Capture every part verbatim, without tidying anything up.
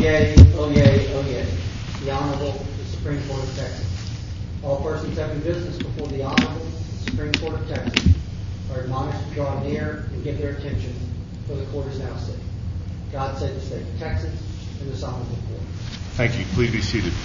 Oyez, oyez, oyez. The Honorable the Supreme Court of Texas. All persons having business before the Honorable the Supreme Court of Texas are admonished to draw near and give their attention, for the court is now sitting. God save the state of Texas and this honorable court. Thank you. Please be seated.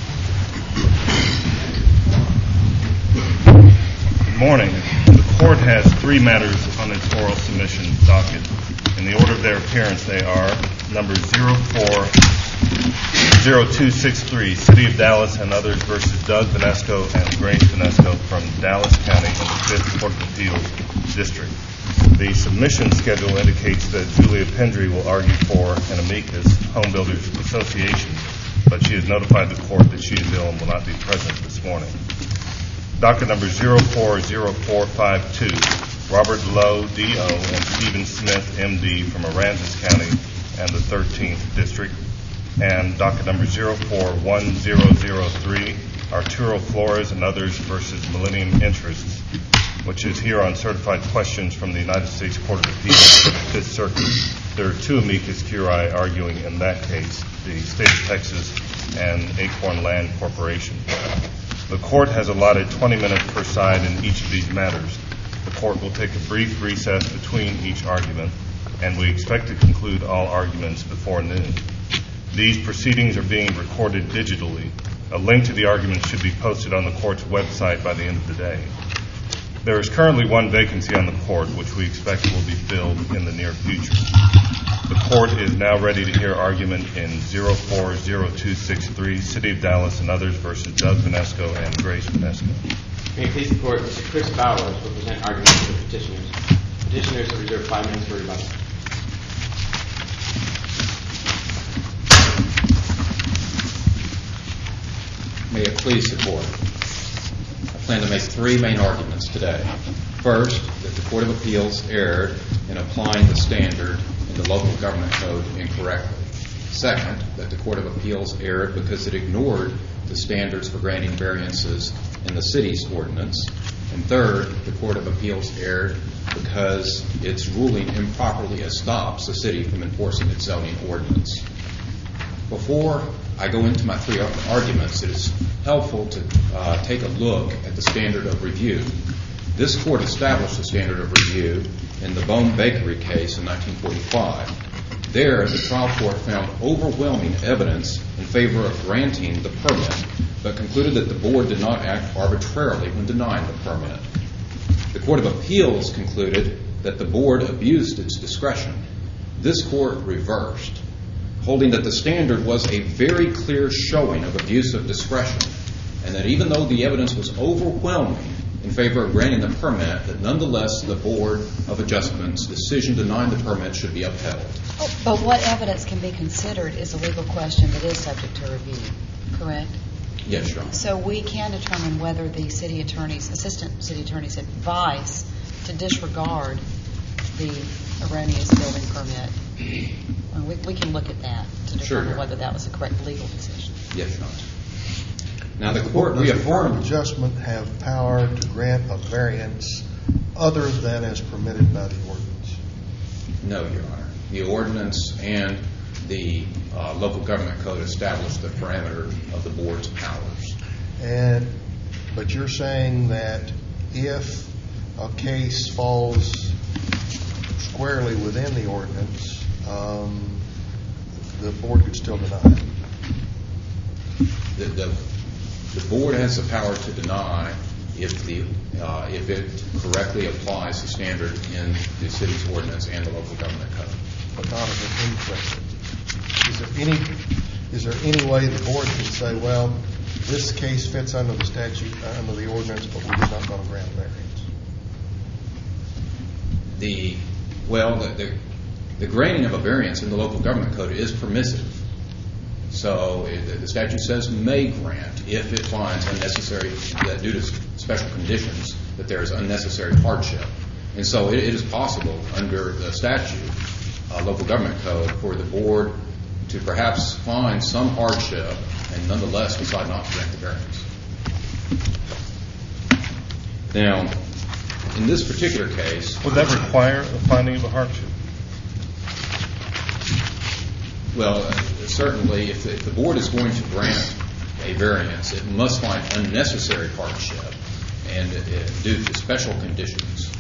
Good morning. The court has three matters on its oral submission docket. In the order of their appearance, they are number zero four zero two six three, City of Dallas and others versus Doug Vanesco and Grace Vanesco from Dallas County in the fifth Court of Appeals District. The submission schedule indicates that Julia Pendry will argue for an amicus, Home Builders Association, but she has notified the court that she is ill and will not be present this morning. Docket number zero four zero four five two, Robert Lowe, D O, and Stephen Smith, M D, from Aransas County and the thirteenth District. And docket number zero four one zero zero three, Arturo Flores and others versus Millennium Interests, which is here on certified questions from the United States Court of Appeals for the Fifth Circuit. There are two amicus curiae arguing in that case, the State of Texas and Acorn Land Corporation. The court has allotted twenty minutes per side in each of these matters. The court will take a brief recess between each argument, and we expect to conclude all arguments before noon. These proceedings are being recorded digitally. A link to the argument should be posted on the court's website by the end of the day. There is currently one vacancy on the court, which we expect will be filled in the near future. The court is now ready to hear argument in zero four zero two six three, City of Dallas and others versus Doug Vanesco and Grace Vanesco. May it please the court, Mister Chris Bowers will present arguments for the petitioners. Petitioners are reserved five minutes for rebuttal. May it please the court. I plan to make three main arguments today. First, that the Court of Appeals erred in applying the standard in the local government code incorrectly. Second, that the Court of Appeals erred because it ignored the standards for granting variances in the city's ordinance. And third, the Court of Appeals erred because its ruling improperly stops the city from enforcing its zoning ordinance. Before I go into my three arguments, it is helpful to uh, take a look at the standard of review. This court established the standard of review in the Bone Bakery case in nineteen forty-five. There, the trial court found overwhelming evidence in favor of granting the permit, but concluded that the board did not act arbitrarily when denying the permit. The Court of Appeals concluded that the board abused its discretion. This court reversed, holding that the standard was a very clear showing of abuse of discretion, and that even though the evidence was overwhelming in favor of granting the permit, that nonetheless the Board of Adjustment's decision denying the permit should be upheld. But what evidence can be considered is a legal question that is subject to review, correct? Yes, Your Honor. So we can determine whether the city attorney's, assistant city attorney's advice to disregard the erroneous building permit. We, we can look at that to determine sure, whether that was a correct legal decision. Yes, Your Honor. Now the court Does reaffirmed. the Board of Adjustment have power to grant a variance other than as permitted by the ordinance? No, Your Honor. The ordinance and the uh, local government code establish the parameter of the board's powers. And but you're saying that if a case falls squarely within the ordinance, um, the board could still deny it. The, the, the board has the power to deny if the uh, if it correctly applies the standard in the city's ordinance and the local government code. But not if it's incorrect. Is there any is there any way the board can say, well, this case fits under the statute, uh, under the ordinance, but we're just not going to grant variance? The well, the, the the granting of a variance in the local government code is permissive. So it, the statute says may grant if it finds unnecessary, that due to special conditions, that there is unnecessary hardship. And so it, it is possible under the statute, uh, local government code, for the board to perhaps find some hardship and nonetheless decide not to grant the variance. Now, in this particular case, would that require a finding of a hardship? Well, uh, certainly, if the, if the board is going to grant a variance, it must find unnecessary hardship and uh, due to special conditions.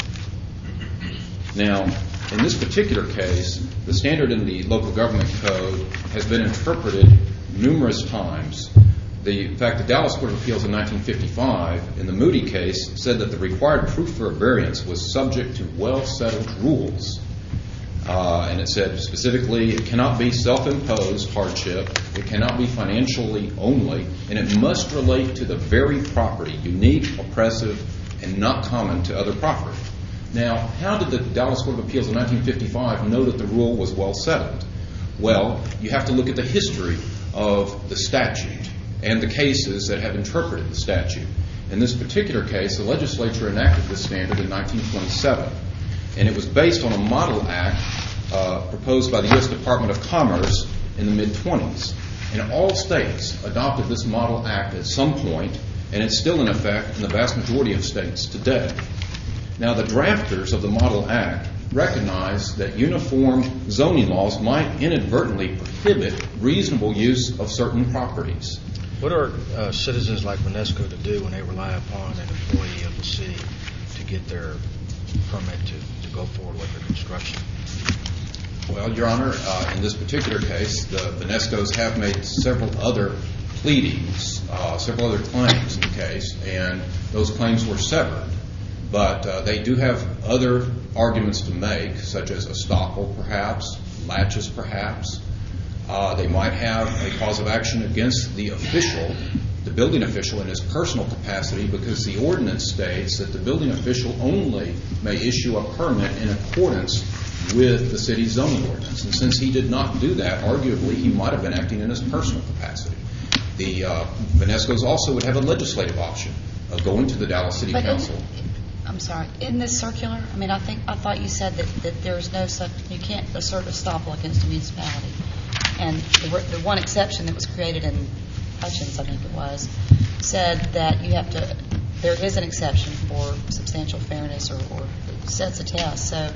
Now, in this particular case, the standard in the local government code has been interpreted numerous times. The, in fact, the Dallas Court of Appeals in nineteen fifty-five, in the Moody case, said that the required proof for a variance was subject to well-settled rules. Uh, and it said specifically it cannot be self-imposed hardship, it cannot be financially only, and it must relate to the very property, unique, oppressive, and not common to other property. Now, how did the Dallas Court of Appeals in nineteen fifty-five know that the rule was well settled? Well, you have to look at the history of the statute and the cases that have interpreted the statute. In this particular case, the legislature enacted this standard in nineteen twenty-seven, and it was based on a model act uh, proposed by the U S Department of Commerce in the mid-twenties. And all states adopted this model act at some point, and it's still in effect in the vast majority of states today. Now, the drafters of the model act recognized that uniform zoning laws might inadvertently prohibit reasonable use of certain properties. What are uh, citizens like Monesco to do when they rely upon an employee of the city to get their permit to, to go forward with their construction? Well, Your Honor, uh, in this particular case, the Monescos have made several other pleadings, uh, several other claims in the case, and those claims were severed. But uh, they do have other arguments to make, such as estoppel, perhaps, laches, perhaps. Uh, they might have a cause of action against the official, the building official, in his personal capacity, because the ordinance states that the building official only may issue a permit in accordance with the city's zoning ordinance. And since he did not do that, arguably he might have been acting in his personal capacity. The uh, Monescos also would have a legislative option of going to the Dallas City But Council. In, I'm sorry. In this circular, I mean, I think I thought you said that, that there's no such, you can't assert estoppel against a municipality. And the, the one exception that was created in Hutchins, I think it was, said that you have to, there is an exception for substantial fairness or, or sets a test. So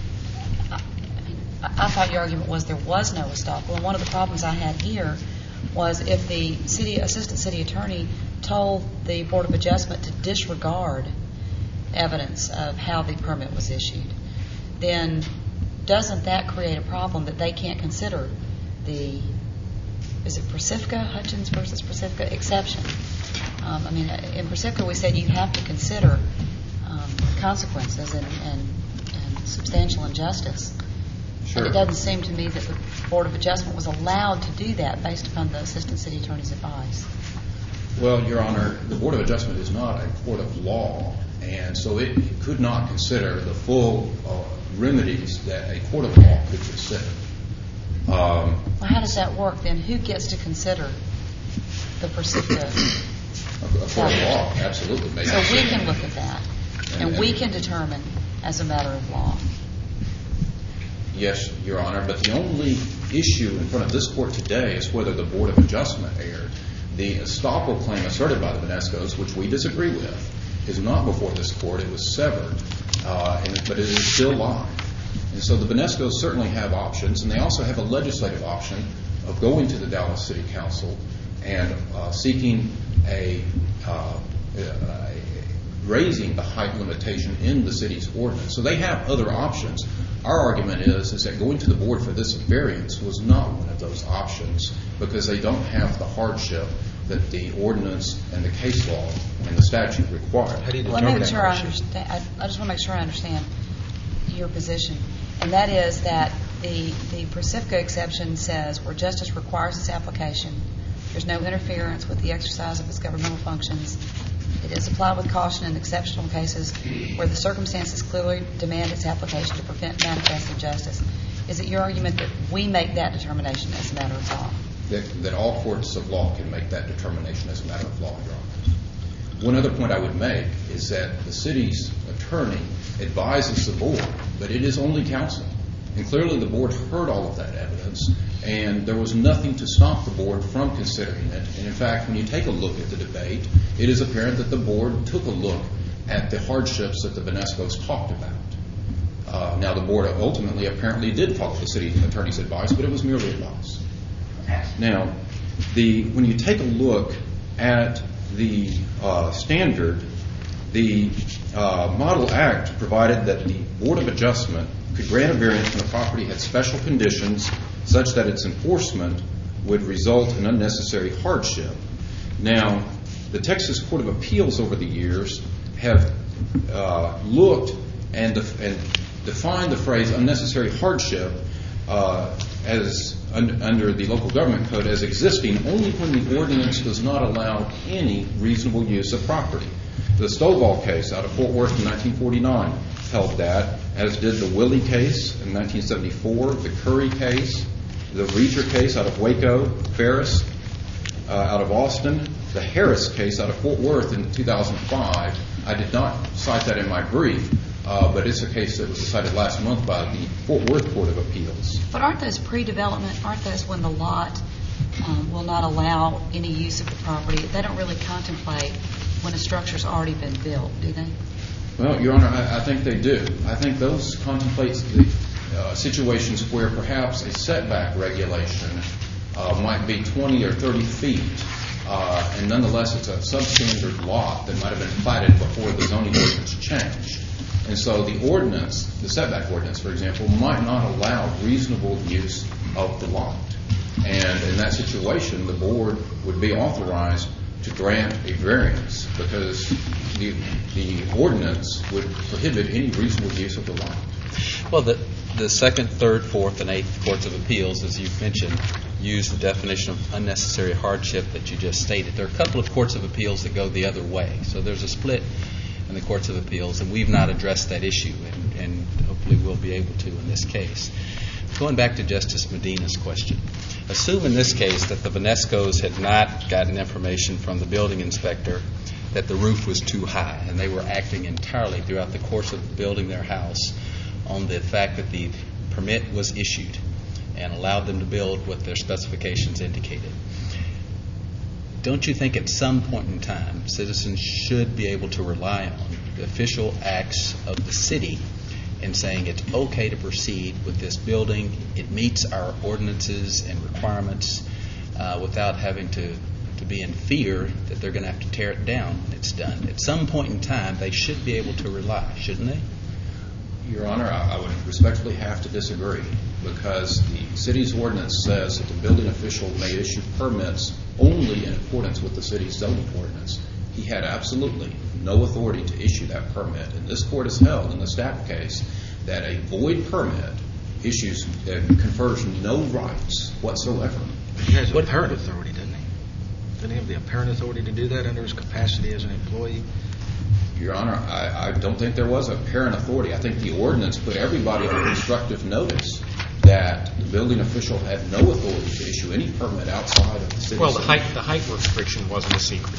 I, I, I thought your argument was there was no estoppel. And one of the problems I had here was if the city assistant city attorney told the Board of Adjustment to disregard evidence of how the permit was issued, then doesn't that create a problem that they can't consider the, is it Pacifica, Hutchins versus Pacifica exception? Um, I mean, in Pacifica we said you have to consider um, consequences and, and, and substantial injustice. Sure. And it doesn't seem to me that the Board of Adjustment was allowed to do that based upon the assistant city attorney's advice. Well, Your Honor, the Board of Adjustment is not a court of law, and so it could not consider the full uh, remedies that a court of law could consider. Um, well, how does that work then? Who gets to consider the Pacifica? a, a court of law, absolutely. Maybe. So we can look at that, and, and we can determine as a matter of law. Yes, Your Honor, but the only issue in front of this court today is whether the Board of Adjustment erred. The estoppel claim asserted by the Monescos, which we disagree with, is not before this court. It was severed, uh, and, but it is still live. And so the Monescos certainly have options, and they also have a legislative option of going to the Dallas City Council and uh, seeking a, uh, a raising the height limitation in the city's ordinance. So they have other options. Our argument is, is that going to the board for this variance was not one of those options because they don't have the hardship that the ordinance and the case law and the statute require. How do you Let me determine make that sure I hardship? understand. I, I just want to make sure I understand your position, and that is that the the Pacifica exception says where justice requires its application, there's no interference with the exercise of its governmental functions. It is applied with caution in exceptional cases where the circumstances clearly demand its application to prevent manifest injustice. Is it your argument that we make that determination as a matter of law? That, that all courts of law can make that determination as a matter of law, Your Honor. One other point I would make is that the city's attorney advises the board, but it is only counsel. And clearly the board heard all of that evidence, and there was nothing to stop the board from considering it. And in fact, when you take a look at the debate, it is apparent that the board took a look at the hardships that the Monescos talked about. Uh, now, the board ultimately apparently did follow the city attorney's advice, but it was merely advice. Now, the when you take a look at the uh, standard, the uh, Model Act provided that the Board of Adjustment could grant a variance when the property had special conditions such that its enforcement would result in unnecessary hardship. Now, the Texas Court of Appeals over the years have uh, looked and, def- and defined the phrase unnecessary hardship uh, as un- under the local government code as existing only when the ordinance does not allow any reasonable use of property. The Stovall case out of Fort Worth in nineteen forty-nine held that, as did the Willie case in nineteen seventy-four, the Curry case, the Reacher case out of Waco, Ferris uh, out of Austin, the Harris case out of Fort Worth in two thousand five. I did not cite that in my brief, uh, but it's a case that was decided last month by the Fort Worth Court of Appeals. But aren't those pre-development, aren't those when the lot um, will not allow any use of the property? They don't really contemplate when a structure's already been built, do they? Well, Your Honor, I, I think they do. I think those contemplate the uh, situations where perhaps a setback regulation uh, might be twenty or thirty feet, uh, and nonetheless it's a substandard lot that might have been platted before the zoning ordinance changed. And so the ordinance, the setback ordinance, for example, might not allow reasonable use of the lot. And in that situation, the board would be authorized to grant a variance because the, the ordinance would prohibit any reasonable use of the lot. Well, the, the second, third, fourth, and eighth courts of appeals, as you've mentioned, use the definition of unnecessary hardship that you just stated. There are a couple of courts of appeals that go the other way. So there's a split in the courts of appeals, and we've not addressed that issue, and, and hopefully we'll be able to in this case. Going back to Justice Medina's question, assume in this case that the Vanescos had not gotten information from the building inspector that the roof was too high, and they were acting entirely throughout the course of building their house on the fact that the permit was issued and allowed them to build what their specifications indicated. Don't you think at some point in time citizens should be able to rely on the official acts of the city in saying it's okay to proceed with this building, it meets our ordinances and requirements uh, without having to, to be in fear that they're going to have to tear it down when it's done? At some point in time, they should be able to rely, shouldn't they? Your Honor, I, I would respectfully have to disagree because the city's ordinance says that the building official may issue permits only in accordance with the city's zoning ordinance. He had absolutely no authority to issue that permit. And this court has held in the Stapp case that a void permit issues uh, confers no rights whatsoever. He has apparent authority, doesn't he? Doesn't he have the apparent authority to do that under his capacity as an employee? Your Honor, I, I don't think there was apparent authority. I think the ordinance put everybody on constructive notice that the building official had no authority to issue any permit outside of the city's Well, the height, the height restriction wasn't a secret,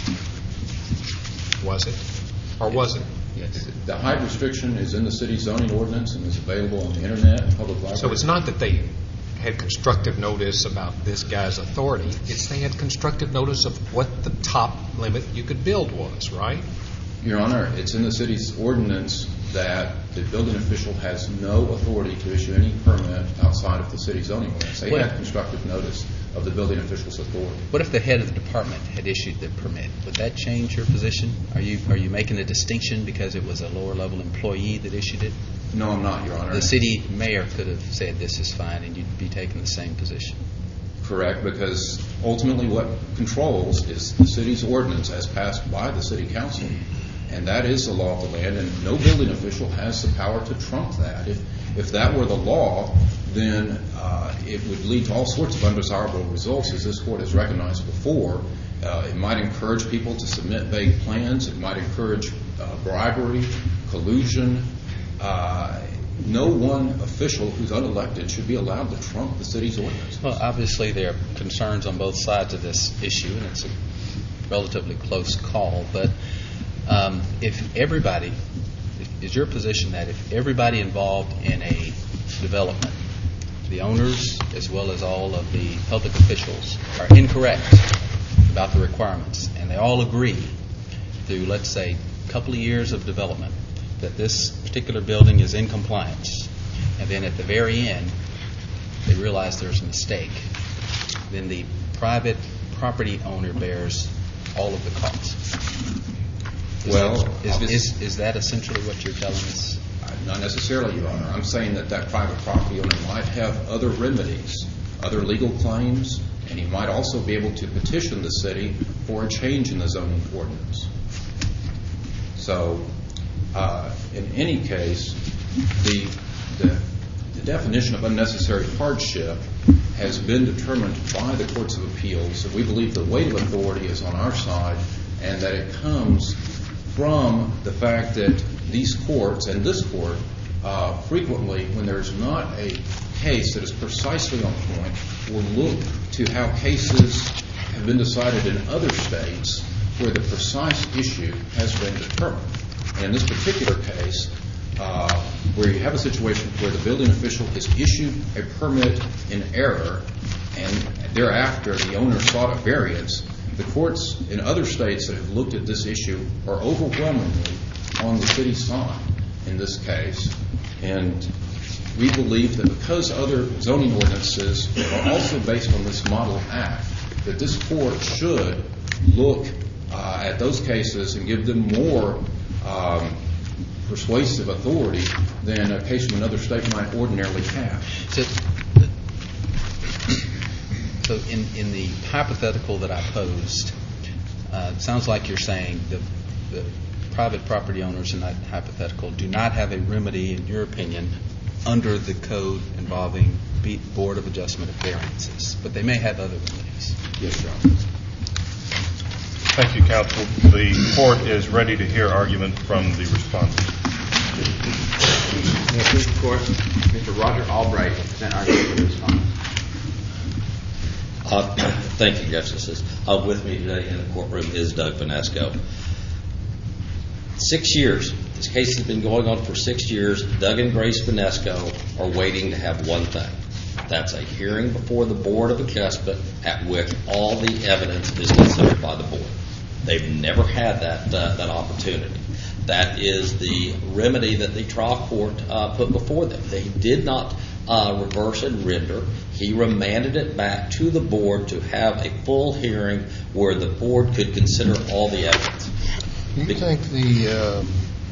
was it? Or was it? Yes. The height restriction is in the city's zoning ordinance and is available on the internet and public library. So it's not that they had constructive notice about this guy's authority. It's they had constructive notice of what the top limit you could build was, right? Your Honor, it's in the city's ordinance that the building official has no authority to issue any permit outside of the city's zoning ordinance. They What? had constructive notice of the building official's authority. What if the head of the department had issued the permit? Would that change your position? Are you are you making a distinction because it was a lower level employee that issued it? No, I'm not, Your Honor. The city mayor could have said this is fine and you'd be taking the same position. Correct, because ultimately what controls is the city's ordinance as passed by the city council. And that is the law of the land, and no building official has the power to trump that. If if that were the law, then uh, it would lead to all sorts of undesirable results, as this court has recognized before. Uh, it might encourage people to submit vague plans. It might encourage uh, bribery, collusion. Uh, no one official who's unelected should be allowed to trump the city's ordinance. Well, obviously there are concerns on both sides of this issue, and it's a relatively close call. But um, if everybody, is your position that if everybody involved in a development, the owners as well as all of the public officials, are incorrect about the requirements, and they all agree through, let's say, a couple of years of development that this particular building is in compliance, and then at the very end, they realize there's a mistake, then the private property owner bears all of the costs. Is Well, that, is, obvious- is, is that essentially what you're telling us? Not necessarily, Your Honor. I'm saying that that private property owner might have other remedies, other legal claims, and he might also be able to petition the city for a change in the zoning ordinance. So, uh, in any case, the, the, the definition of unnecessary hardship has been determined by the courts of appeals, and we believe the weight of authority is on our side, and that it comes from the fact that these courts and this court uh, frequently, when there's not a case that is precisely on point, will look to how cases have been decided in other states where the precise issue has been determined. And in this particular case, uh, where you have a situation where the building official has issued a permit in error and thereafter the owner sought a variance, the courts in other states that have looked at this issue are overwhelmingly on the city's side in this case. And we believe that because other zoning ordinances are also based on this model act, that this court should look uh, at those cases and give them more um, persuasive authority than a case from another state might ordinarily have. So, so in, in the hypothetical that I posed, uh, it sounds like you're saying the, the private property owners in that hypothetical do not have a remedy, in your opinion, under the code involving Be- Board of Adjustment of Variances, but they may have other remedies. Yes, Your Honor. Thank you, counsel. The court is ready to hear argument from the respondent. May it please the Court, Mister Roger Albright will present argument for the respondent. Uh, thank you, Justices. Uh, with me today in the courtroom is Doug Vanesco. Six years. This case has been going on for six years. Doug and Grace Vanesco are waiting to have one thing. That's a hearing before the Board of Adjustment at which all the evidence is considered by the board. They've never had that uh, that opportunity. That is the remedy that the trial court uh, put before them. They did not uh, reverse and render. He remanded it back to the board to have a full hearing where the board could consider all the evidence. Do you think the uh,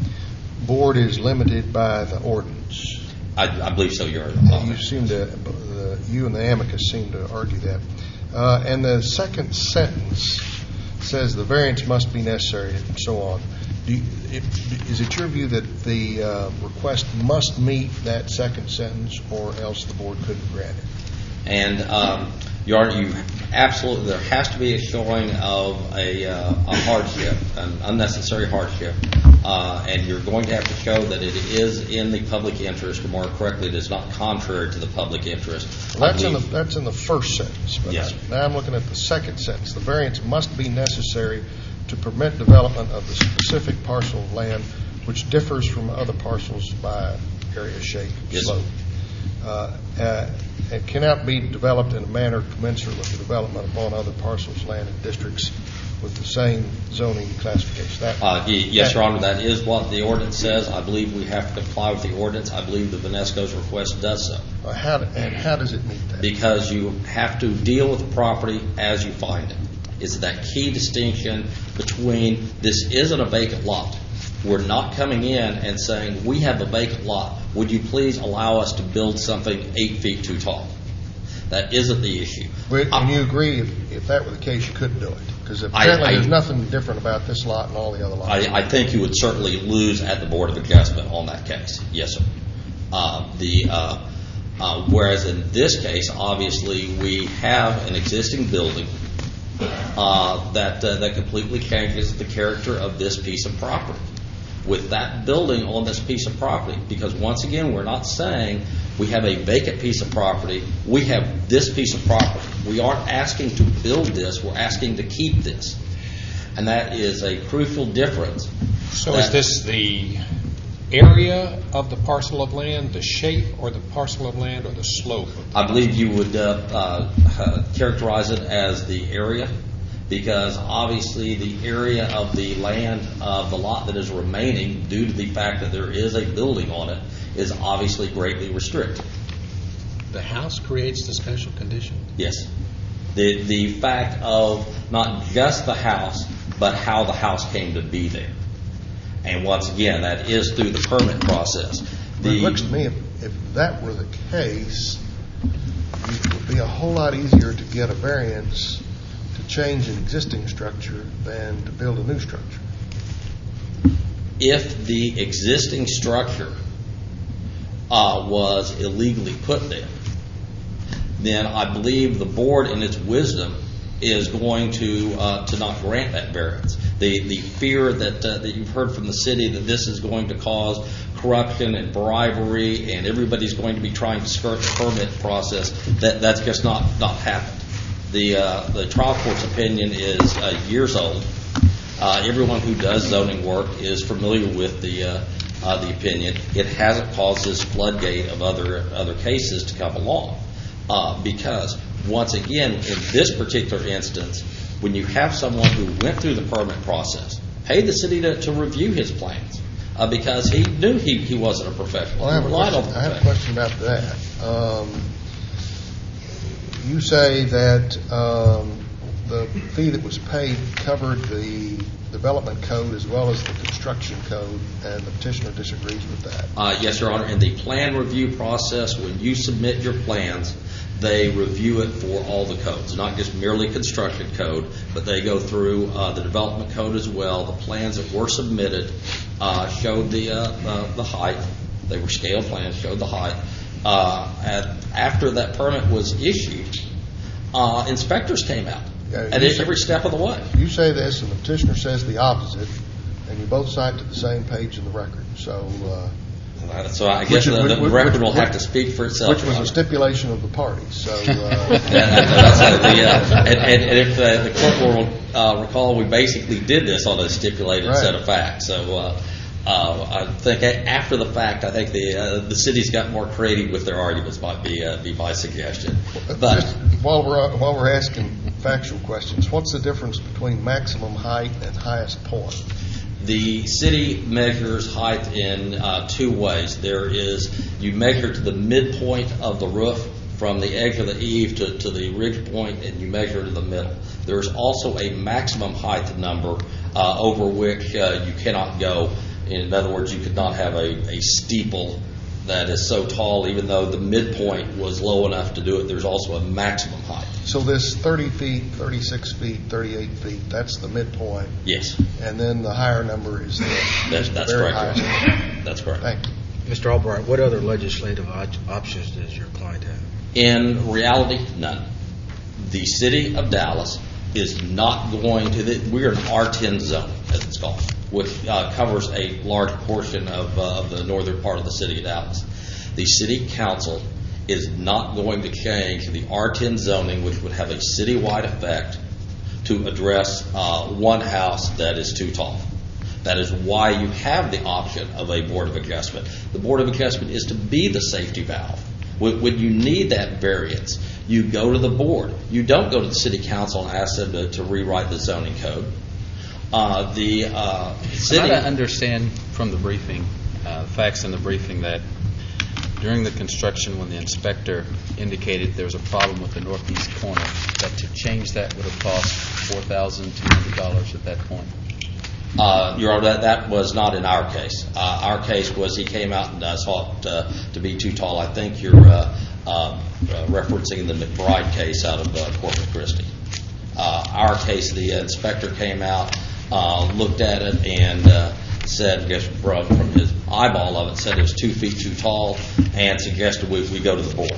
board is limited by the ordinance? I, I believe so, Your Honor. You seem to, uh, you and the amicus seem to argue that. Uh, and the second sentence says the variance must be necessary and so on. Do you, it, is it your view that the uh, request must meet that second sentence or else the board couldn't grant it? And um, Your Honor, you absolutely, there has to be a showing of a, uh, a hardship, an unnecessary hardship, uh, and you're going to have to show that it is in the public interest, or more correctly, it is not contrary to the public interest. Well, that's in the that's in the first sentence. But Yes. now I'm looking at the second sentence. The variance must be necessary to permit development of the specific parcel of land which differs from other parcels by area, shape, Yes. slope. Uh, uh, it cannot be developed in a manner commensurate with the development upon other parcels, land, and districts with the same zoning classification. That, Uh, y- yes, that- Your Honor, that is what the ordinance says. I believe we have to comply with the ordinance. I believe the Vanesco's request does so. Uh, how, and how does it meet that? Because you have to deal with the property as you find it. It's that key distinction between this isn't a vacant lot. We're not coming in and saying, we have a vacant lot. Would you please allow us to build something eight feet too tall? That isn't the issue. But, and you agree if, if that were the case, you couldn't do it? Because I- apparently I- there's nothing different about this lot and all the other lots. I, I think you would certainly lose at the Board of Adjustment on that case. Yes, sir. Uh, the uh, uh, whereas in this case, obviously, we have an existing building uh, that uh, that completely changes the character of this piece of property. With that building on this piece of property, because once again, we're not saying we have a vacant piece of property. We have this piece of property. We aren't asking to build this. We're asking to keep this. And that is a crucial difference. So That- is this the area of the parcel of land, the shape, or the parcel of land, or the slope? of the I believe you would uh, uh, uh, characterize it as the area. because obviously the area of the land of the lot that is remaining, due to the fact that there is a building on it, is obviously greatly restricted. The house creates the special condition? Yes. The, the fact of not just the house, but how the house came to be there. And once again, that is through the permit process. But The, it looks to me, if, if that were the case, it would be a whole lot easier to get a variance to change an existing structure than to build a new structure. if the existing structure uh, was illegally put there, then I believe the board, in its wisdom, is going to uh, to not grant that variance. The the fear that uh, that you've heard from the city that this is going to cause corruption and bribery, and everybody's going to be trying to skirt the permit process, that that's just not not happened. The uh, the trial court's opinion is uh, years old. Uh, everyone who does zoning work is familiar with the uh, uh, the opinion. It hasn't caused this floodgate of other other cases to come along, uh, because once again, in this particular instance, when you have someone who went through the permit process, paid the city to, to review his plans, uh, because he knew he, he wasn't a professional. Well, I have, He a relied question, on the I have a profession. question about that. Um, you say that um, the fee that was paid covered the development code as well as the construction code, and the petitioner disagrees with that. Uh, yes, Your Honor. In the plan review process, when you submit your plans, they review it for all the codes, not just merely construction code, but they go through uh, the development code as well. The plans that were submitted uh, showed the, uh, uh, the height. They were scale plans, showed the height. Uh, and after that permit was issued, uh, inspectors came out Yeah, at you say- every step of the way. You say this, and the petitioner says the opposite, and you both cite to the same page in the record. So, uh, So I Which guess is- the, the which- record which- will have to which- speak for itself. which Your was Honor. a stipulation of the parties. So, uh, And, that's it. The, uh, and, and, and if uh, the court will uh, recall, we basically did this on a stipulated Right. set of facts. So uh, uh, I think a- after the fact, I think the uh, the city's got more creative with their arguments. Might be uh, be my suggestion. But just while we're while we're asking factual questions, what's the difference between maximum height and highest point? the city measures height in uh, two ways. There is, you measure to the midpoint of the roof from the edge of the eave to, to the ridge point, and you measure to the middle. There's also a maximum height number uh, over which uh, you cannot go. In other words, you could not have a, a steeple that is so tall, even though the midpoint was low enough to do it. There's also a maximum height. So this thirty feet, thirty-six feet, thirty-eight feet, that's the midpoint, Yes, and then the higher number is the, that's, the that's very correct. highest. That's correct. Thank you. Mister Albright, what other legislative op- options does your client have? In reality, none. The city of Dallas is not going to, the, we're an R ten zone, as it's called, which uh, covers a large portion of, uh, of the northern part of the city of Dallas. The city council is not going to change the R ten zoning, which would have a citywide effect, to address uh, one house that is too tall. That is why you have the option of a Board of Adjustment. The Board of Adjustment is to be the safety valve. When, when you need that variance, you go to the board. You don't go to the city council and ask them to, to rewrite the zoning code. Uh, the uh, city... I understand from the briefing, uh, facts in the briefing, that during the construction, when the inspector indicated there was a problem with the northeast corner, that to change that would have cost four thousand two hundred dollars at that point. Uh, Your Honor, that, that was not in our case. Uh, our case was he came out and uh, saw it uh, to be too tall. I think you're uh, uh, referencing the McBride case out of uh, Corpus Christi. Uh, our case, the inspector came out, uh, looked at it, and uh, said, I guess from, from his eyeball of it, said it was two feet too tall, and suggested we, we go to the board.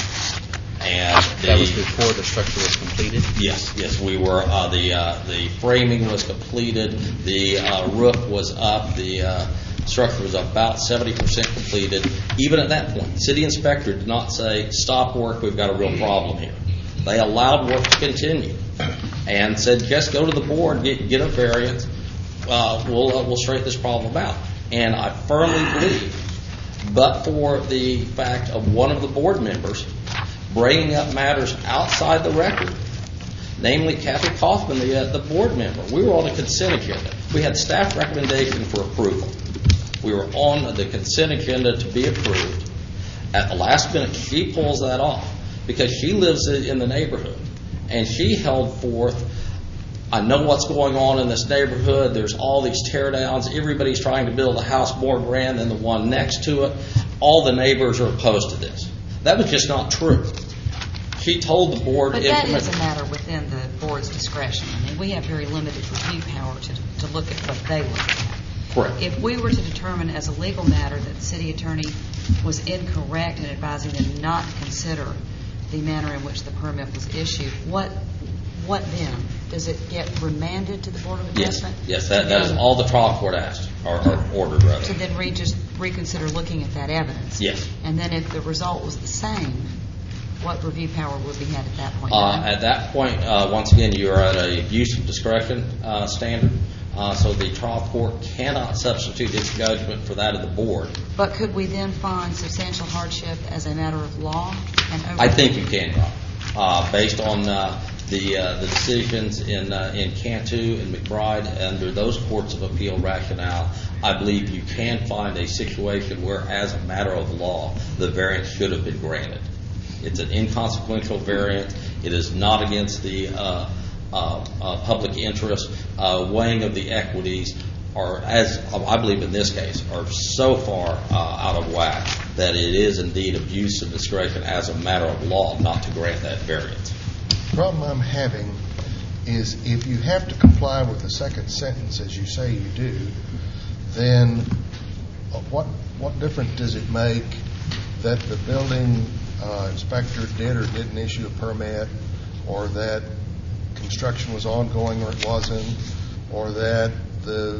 And the, That was before the structure was completed? Yes, yes, we were. Uh, the uh, the framing was completed. The uh, roof was up. The uh, structure was about seventy percent completed. Even at that point, city inspector did not say, "Stop work. We've got a real problem here." They allowed work to continue and said, "Just go to the board, get get a variance. Uh, we'll uh, we'll straighten this problem out." And I firmly believe, but for the fact of one of the board members bringing up matters outside the record, namely Kathy Kaufman, the, uh, the board member. We were on a consent agenda. We had staff recommendation for approval. We were on the consent agenda to be approved. At the last minute, she pulls that off because she lives in the neighborhood. And she held forth, I know what's going on in this neighborhood. There's all these tear downs. Everybody's trying to build a house more grand than the one next to it. All the neighbors are opposed to this. That was just not true. She told the board. But that is a matter within the board's discretion. I mean, we have very limited review power to, to look at what they look at. Correct. If we were to determine as a legal matter that the city attorney was incorrect in advising them not to consider the manner in which the permit was issued, what what then? Does it get remanded to the Board of Yes, Adjustment? yes, that, that is all the trial court asked, or, or ordered rather. To then re- just reconsider looking at that evidence? Yes. And then if the result was the same, what review power would be had at that point? Uh, at that point, uh, once again, you are at a abuse of discretion uh, standard, uh, so the trial court cannot substitute its judgment for that of the board. But could we then find substantial hardship as a matter of law? And over- I think you can, Rob, uh, based on uh, the uh, the decisions in uh, in Cantu and McBride under those courts of appeal rationale. I believe you can find a situation where, as a matter of law, the variance should have been granted. It's an inconsequential variance. It is not against the uh, uh, uh, public interest. Uh, weighing of the equities are, as I believe in this case, are so far uh, out of whack that it is indeed abuse of discretion as a matter of law not to grant that variance. The problem I'm having is if you have to comply with the second sentence, as you say you do, then what what difference does it make that the building uh, inspector did or didn't issue a permit, or that construction was ongoing or it wasn't, or that the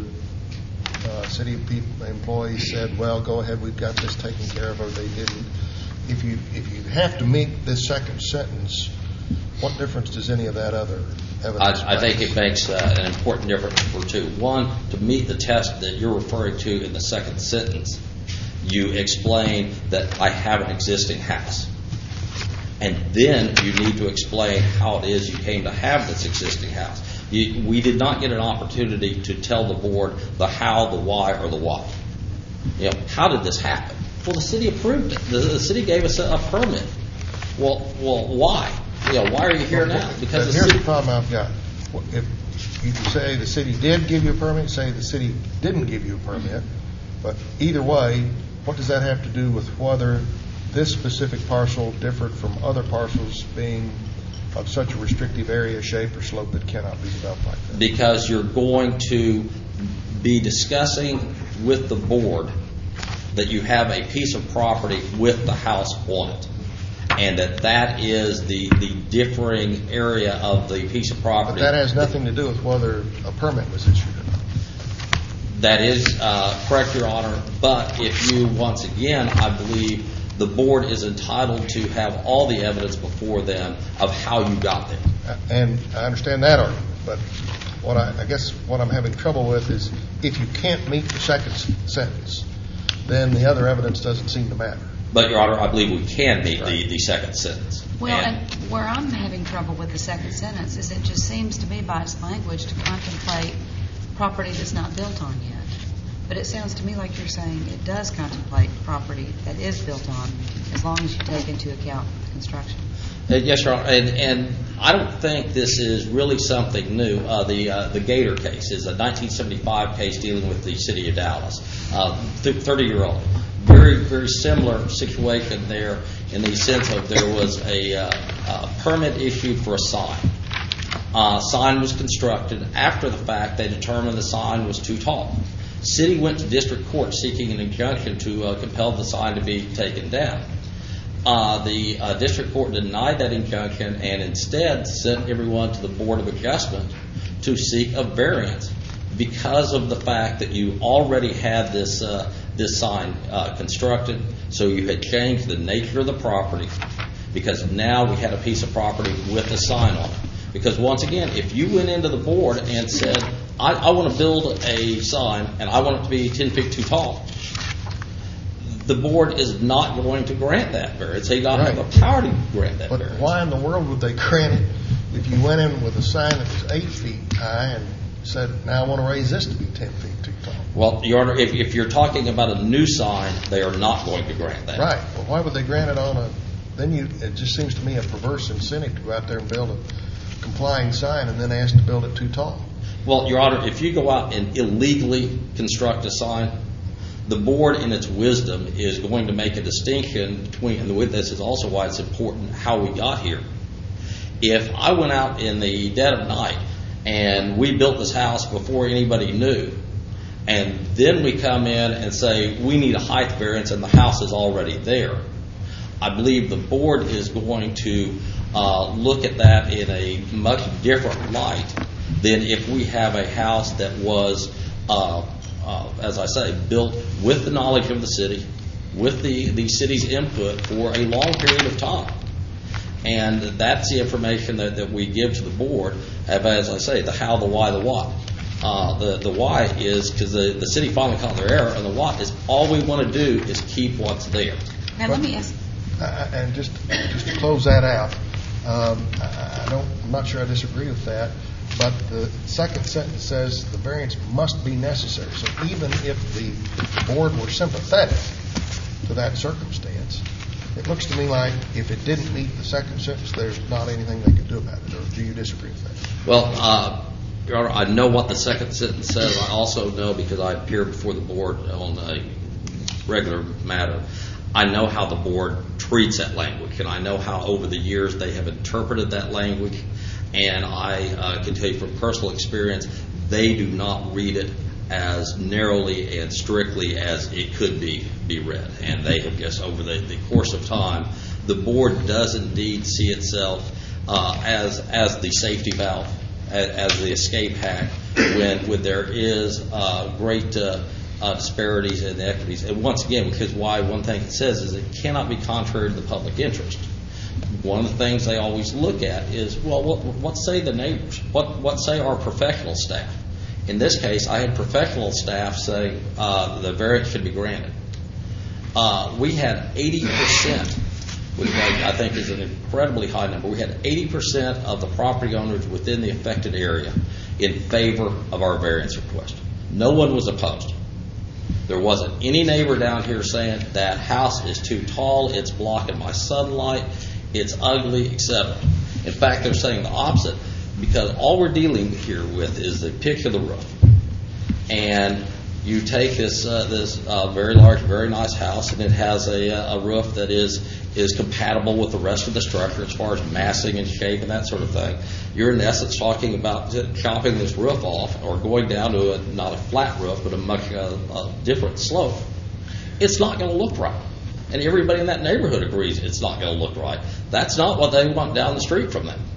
uh, city people, employees said, well, go ahead, we've got this taken care of, or they didn't. If you if you have to meet this second sentence, what difference does any of that other evidence I, I make? think it makes uh, an important difference for two. One, to meet the test that you're referring to in the second sentence, you explain that I have an existing house. And then you need to explain how it is you came to have this existing house. You, we did not get an opportunity to tell the board the how, the why, or the what. You know, how did this happen? Well, the city approved it. The, the city gave us a, a permit. Well, well, why? You know, why are you here now? Because But the here's city, the problem I've got. If you say the city did give you a permit, say the city didn't give you a permit, but either way, what does that have to do with whether this specific parcel differed from other parcels being of such a restrictive area, shape, or slope that cannot be developed like that? because you're going to be discussing with the board that you have a piece of property with the house on it, and that that is the, the differing area of the piece of property. But that has nothing to do with whether a permit was issued or not. That is uh, correct, Your Honor. But if you, once again, I believe the board is entitled to have all the evidence before them of how you got there. And I understand that argument, but what I, I guess what I'm having trouble with is if you can't meet the second s- sentence, then the other evidence doesn't seem to matter. But, Your Honor, I believe we can meet the, the second sentence. Well, And- and where I'm having trouble with the second sentence is it just seems to me by its language to contemplate property that's not built on yet. But it sounds to me like you're saying it does contemplate property that is built on, as long as you take into account the construction. Uh, Yes, Your Honor, and, and I don't think this is really something new. Uh, the uh, the Gator case is a nineteen seventy-five case dealing with the city of Dallas, uh, thirty-year-old. Very, very similar situation there in the sense of there was a, uh, a permit issued for a sign. Uh, sign was constructed. After the fact, they determined the sign was too tall. City went to district court seeking an injunction to uh, compel the sign to be taken down. Uh, the uh, district court denied that injunction and instead sent everyone to the Board of Adjustment to seek a variance because of the fact that you already had this uh, this sign uh, constructed, so you had changed the nature of the property because now we had a piece of property with a sign on it. Because once again, if you went into the board and said, I, I want to build a sign and I want it to be ten feet too tall, the board is not going to grant that variance. They don't have Right. the power to grant that But variance. why in the world would they grant it if you went in with a sign that was eight feet high and said, now I want to raise this to be ten feet too tall. Well, Your Honor, if, if you're talking about a new sign, they are not going to grant that. Right. Well, why would they grant it on a, then you, it just seems to me a perverse incentive to go out there and build a complying sign and then ask to build it too tall. Well, Your Honor, if you go out and illegally construct a sign, the board in its wisdom is going to make a distinction between, and with this is also why it's important how we got here. If I went out in the dead of night and we built this house before anybody knew, and then we come in and say we need a height variance and the house is already there, I believe the board is going to uh, look at that in a much different light than if we have a house that was, uh, uh, as I say, built with the knowledge of the city, with the, the city's input for a long period of time. And that's the information that, that we give to the board, as I say, the how, the why, the what. Uh, the, the why is because the, the city finally caught their error, and the what is all we want to do is keep what's there. Now, let me ask. Uh, and just just to close that out, um, I, I don't, I'm not sure I disagree with that, but the second sentence says the variance must be necessary. So even if the board were sympathetic to that circumstance, it looks to me like if it didn't meet the second sentence, there's not anything they could do about it. Or do you disagree with that? Well, uh, Your Honor, I know what the second sentence says. I also know, because I appear before the board on a regular matter, I know how the board treats that language, and I know how over the years they have interpreted that language, and I uh, can tell you from personal experience, they do not read it as narrowly and strictly as it could be, be read. And they have just, over the, the course of time, the board does indeed see itself uh, as, as the safety valve, as, as the escape hatch, when, when there is uh, great uh, uh, disparities and equities. And once again, because why one thing it says is it cannot be contrary to the public interest. One of the things they always look at is, well, what, what say the neighbors? What, what say our professional staff? In this case, I had professional staff say uh, the variance should be granted. Uh, we had eighty percent, which I think is an incredibly high number. We had eighty percent of the property owners within the affected area in favor of our variance request. No one was opposed. There wasn't any neighbor down here saying that house is too tall, it's blocking my sunlight, it's ugly, et cetera. In fact, they're saying the opposite, because all we're dealing here with is the pitch of the roof. And you take this uh, this uh, very large, very nice house, and it has a, a roof that is is compatible with the rest of the structure as far as massing and shape and that sort of thing. You're in essence talking about chopping this roof off or going down to a, not a flat roof, but a much uh, a different slope. It's not going to look right. And everybody in that neighborhood agrees it's not going to look right. That's not what they want down the street from them.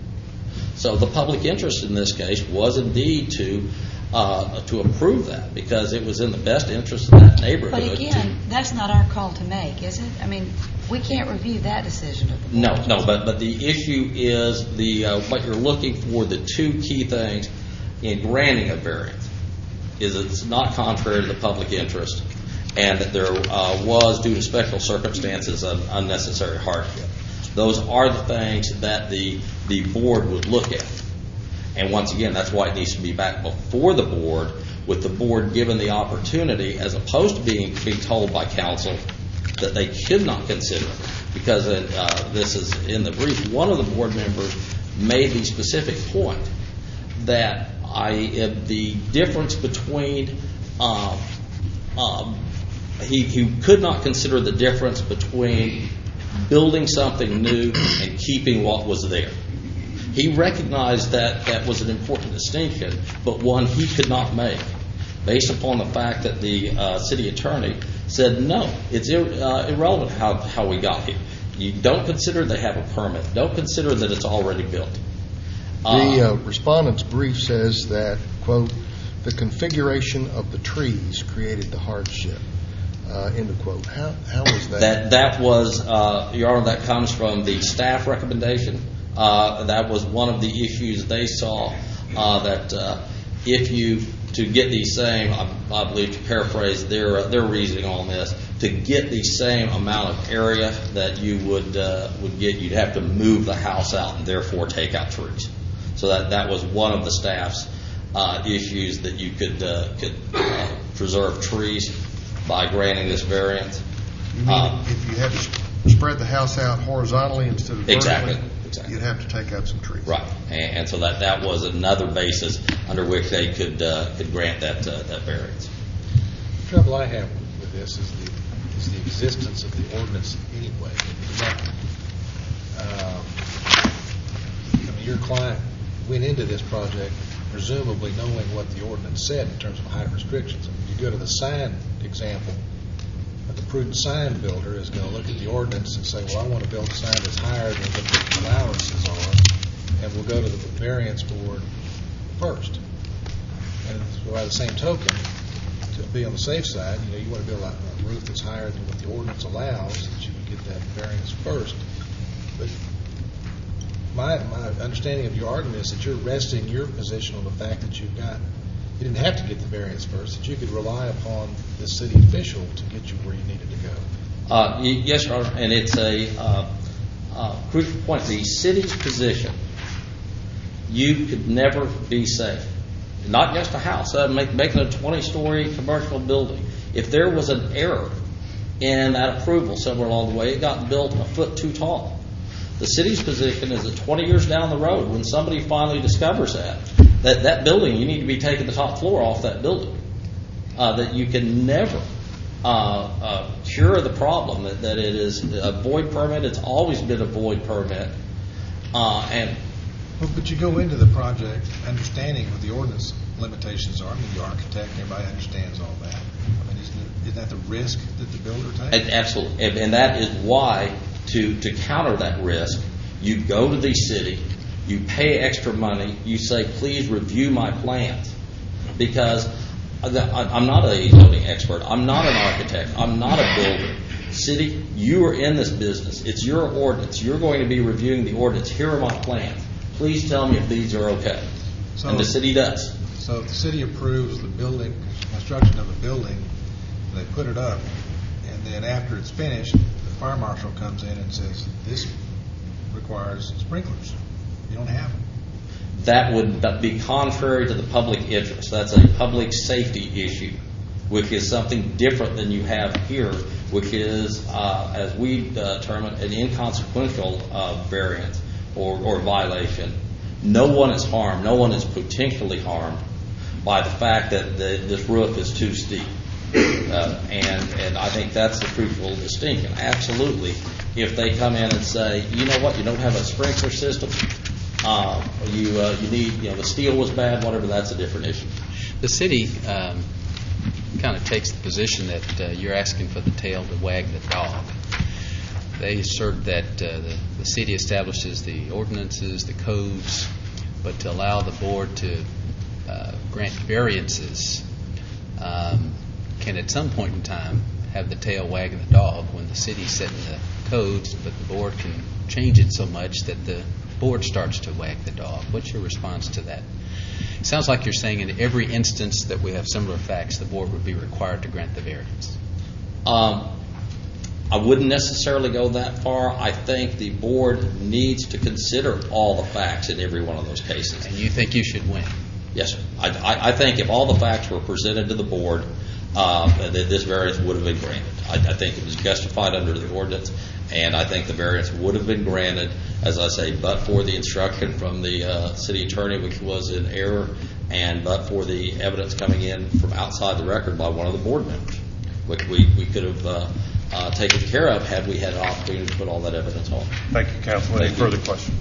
So the public interest in this case was indeed to uh, to approve that, because it was in the best interest of that neighborhood. But again, to, that's not our call to make, is it? I mean, we can't review that decision of the board. No, no, but, but the issue is the uh, what you're looking for, the two key things in granting a variance is it's not contrary to the public interest, and that there uh, was, due to special circumstances, an unnecessary hardship. Those are the things that the the board would look at. And once again, that's why it needs to be back before the board, with the board given the opportunity, as opposed to being, being told by council that they should not consider it. Because uh, this is in the brief, one of the board members made the specific point that I uh, the difference between uh, um, he, he could not consider the difference between building something new and keeping what was there. He recognized that that was an important distinction, but one he could not make, based upon the fact that the uh, city attorney said, no, it's ir- uh, irrelevant how, how we got here. You don't consider they have a permit. Don't consider that it's already built. Uh, the uh, respondent's brief says that, quote, the configuration of the trees created the hardship. Uh, end of quote. How how was that? That that was, uh, Your Honor, that comes from the staff recommendation. Uh, that was one of the issues they saw, uh, that uh, if you, to get the same, I, I believe to paraphrase their uh, their reasoning on this, to get the same amount of area that you would uh, would get, you'd have to move the house out and therefore take out trees. So that, that was one of the staff's uh, issues, that you could uh, could uh, preserve trees by granting this variance. You mean Uh, if you had to sp- spread the house out horizontally instead of vertically, Exactly, exactly. you'd have to take out some trees. Right, and, and so that, that was another basis under which they could uh, could grant that uh, that variance. The trouble I have with this is the is the existence of the ordinance anyway. It's not, um, I mean, your client went into this project presumably knowing what the ordinance said in terms of height restrictions. I mean, you go to the sign example, but the prudent sign builder is going to look at the ordinance and say, well, I want to build a sign that's higher than what the allowances are, and we'll go to the variance board first. And by the same token, to be on the safe side, you know, you want to build a a roof that's higher than what the ordinance allows, that you can get that variance first. But my my understanding of your argument is that you're resting your position on the fact that you've got, you didn't have to get the variance first, that you could rely upon the city official to get you where you needed to go. Uh, y- yes, Your Honor, and it's a uh, uh, crucial point. The city's position, you could never be safe. Not just a house, uh, make, making a twenty-story commercial building. If there was an error in that approval somewhere along the way, it got built a foot too tall. The city's position is that twenty years down the road, when somebody finally discovers that, that that building, you need to be taking the top floor off that building. Uh, that you can never uh, uh, cure the problem, that, that it is a void permit. It's always been a void permit. Uh, and Well, but you go into the project understanding what the ordinance limitations are. I mean, the architect, everybody understands all that. I mean, isn't, it, isn't that the risk that the builder takes? And absolutely, and, and that is why to to counter that risk, you go to the city, you pay extra money, you say, please review my plans, because I'm not a zoning expert, I'm not an architect, I'm not a builder. City, you are in this business. It's your ordinance. You're going to be reviewing the ordinance. Here are my plans. Please tell me if these are okay. So, and the city does. So if the city approves the building, construction of the building, they put it up, and then after it's finished, the fire marshal comes in and says, this requires sprinklers. You don't have them. That would be contrary to the public interest. That's a public safety issue, which is something different than you have here, which is, uh, as we uh, term it, an inconsequential uh, variance or, or violation. No one is harmed. No one is potentially harmed by the fact that the, this roof is too steep. Uh, and, and I think that's the crucial distinction. Absolutely. If they come in and say, you know what, you don't have a sprinkler system, uh, you uh, you need, you know, the steel was bad, whatever, that's a different issue. The city um, kind of takes the position that uh, you're asking for the tail to wag the dog. They assert that uh, the, the city establishes the ordinances, the codes, but to allow the board to uh, grant variances um, can at some point in time have the tail wagging the dog when the city's setting the codes, but the board can change it so much that the board starts to wag the dog. What's your response to that? It sounds like you're saying in every instance that we have similar facts, the board would be required to grant the variance. Um, I wouldn't necessarily go that far. I think the board needs to consider all the facts in every one of those cases. And you think you should win? Yes, sir. I, I, I think if all the facts were presented to the board, uh, that this variance would have been granted. I, I think it was justified under the ordinance, and I think the variance would have been granted, as I say, but for the instruction from the uh, city attorney, which was in error, and but for the evidence coming in from outside the record by one of the board members, which we, we could have uh, uh, taken care of had we had an opportunity to put all that evidence on. Thank you, counsel. Any Thank you. further questions?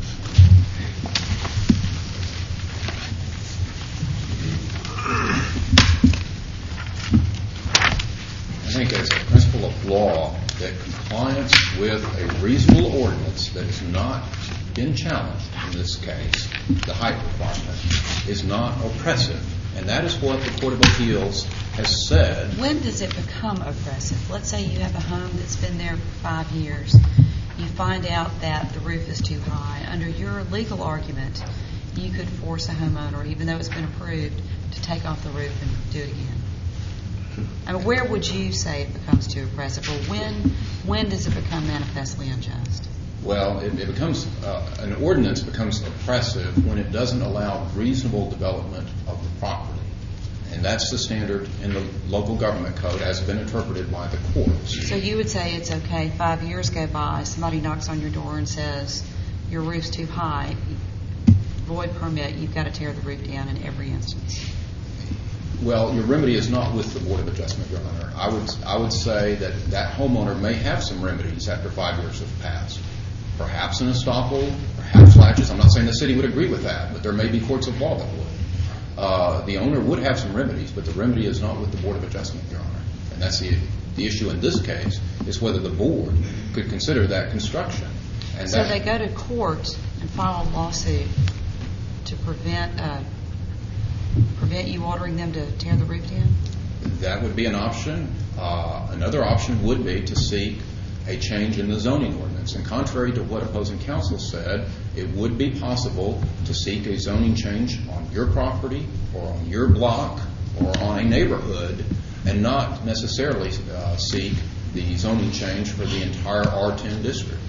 I think as a principle of law, that compliance with a reasonable ordinance that has not been challenged, in this case, the height requirement, is not oppressive. And that is what the Court of Appeals has said. When does it become oppressive? Let's say you have a home that's been there for five years. You find out that the roof is too high. Under your legal argument, you could force a homeowner, even though it's been approved, to take off the roof and do it again. I mean, where would you say it becomes too oppressive, or when when does it become manifestly unjust? Well, it, it becomes, uh, an ordinance becomes oppressive when it doesn't allow reasonable development of the property. And that's the standard in the local government code as been interpreted by the courts. So you would say it's okay, five years go by, somebody knocks on your door and says, your roof's too high, void permit, you've got to tear the roof down in every instance. Well, your remedy is not with the Board of Adjustment, Your Honor. I would, I would say that that homeowner may have some remedies after five years have passed. Perhaps an estoppel, perhaps latches. I'm not saying the city would agree with that, but there may be courts of law that would. Uh, the owner would have some remedies, but the remedy is not with the Board of Adjustment, Your Honor. And that's the, the issue in this case, is whether the board could consider that construction. And so that, they go to court and file a lawsuit to prevent uh, prevent you ordering them to tear the roof down? That would be an option. Uh, another option would be to seek a change in the zoning ordinance. And contrary to what opposing counsel said, it would be possible to seek a zoning change on your property or on your block or on a neighborhood and not necessarily uh, seek the zoning change for the entire R ten district.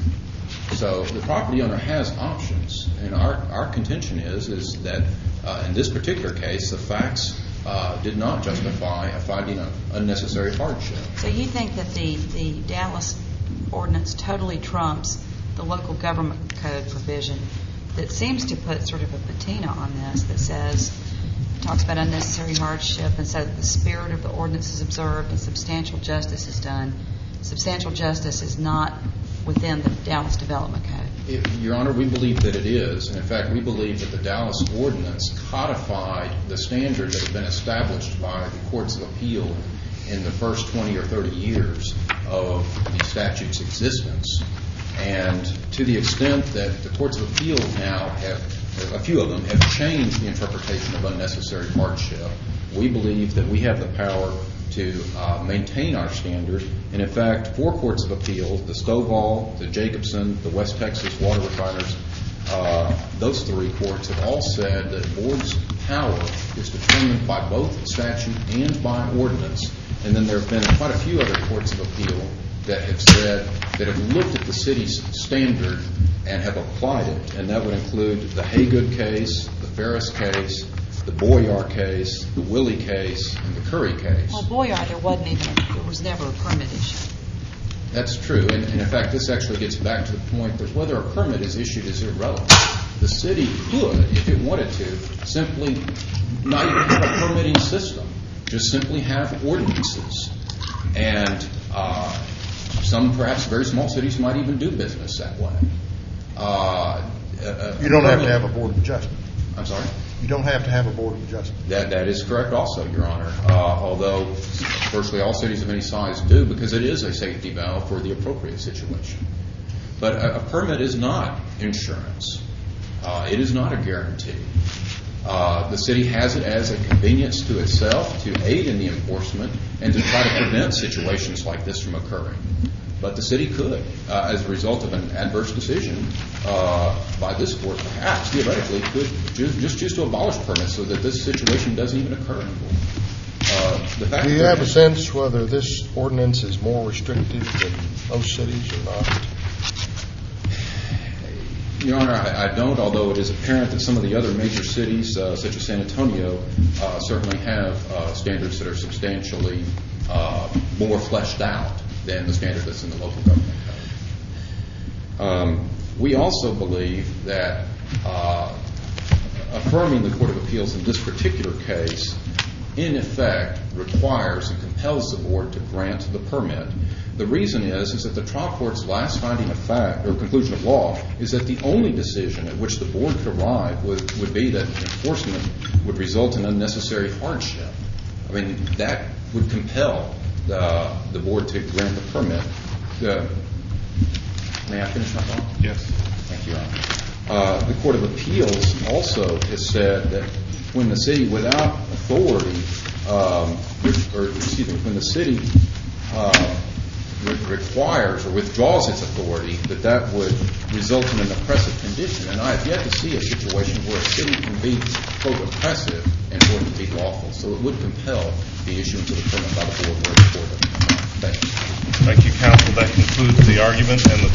So the property owner has options. And our, our contention is, is that uh, in this particular case, the facts Uh, did not justify a finding of unnecessary hardship. So you think that the, the Dallas ordinance totally trumps the local government code provision that seems to put sort of a patina on this that says, talks about unnecessary hardship and so that the spirit of the ordinance is observed and substantial justice is done. Substantial justice is not within the Dallas Development Code. If, Your Honor, we believe that it is. And in fact, we believe that the Dallas ordinance codified the standard that had been established by the courts of appeal in the first twenty or thirty years of the statute's existence. And to the extent that the courts of appeal now have, a few of them, have changed the interpretation of unnecessary hardship, we believe that we have the power to uh, maintain our standard. And in fact, four courts of appeal, the Stovall, the Jacobson, the West Texas Water Refiners, uh, those three courts have all said that the board's power is determined by both statute and by ordinance. And then there have been quite a few other courts of appeal that have said, that have looked at the city's standard and have applied it. And that would include the Haygood case, the Ferris case, the Boyar case, the Willie case, and the Curry case. Well, Boyar, there wasn't even, there was never a permit issue. That's true. And, and in fact, this actually gets back to the point that whether a permit is issued is irrelevant. The city could, if it wanted to, simply not even have a permitting system, just simply have ordinances. And uh, some, perhaps very small cities might even do business that way. Uh, uh, you don't have to have a board of adjustment. I'm sorry? You don't have to have a board of adjustment. That, that is correct also, Your Honor, uh, although virtually all cities of any size do, because it is a safety valve for the appropriate situation. But a, a permit is not insurance. Uh, it is not a guarantee. Uh, the city has it as a convenience to itself to aid in the enforcement and to try to prevent situations like this from occurring. But the city could, uh, as a result of an adverse decision uh, by this court, perhaps theoretically could ju- just choose to abolish permits so that this situation doesn't even occur anymore. Uh, the fact Do you that have a sense whether this ordinance is more restrictive than most cities or not? Your Honor, I, I don't, although it is apparent that some of the other major cities, uh, such as San Antonio, uh, certainly have uh, standards that are substantially uh, more fleshed out than the standard that's in the local government code. Um, we also believe that uh, affirming the Court of Appeals in this particular case, in effect, requires and compels the board to grant the permit. The reason is, is that the trial court's last finding of fact, or conclusion of law, is that the only decision at which the board could arrive would, would be that enforcement would result in unnecessary hardship. I mean, that would compel the, the board to grant the permit. The, may I finish my thought? Yes. Thank you, Your Honor. Uh, the Court of Appeals also has said that when the city without authority, um, or excuse me, when the city uh, re- requires or withdraws its authority, that that would result in an oppressive condition. And I have yet to see a situation where a city can be, quote, oppressive and for it to be lawful. So it would compel the issuance of the permit by the board where it's for them. Thank you. Thank you, counsel. That concludes the argument, and the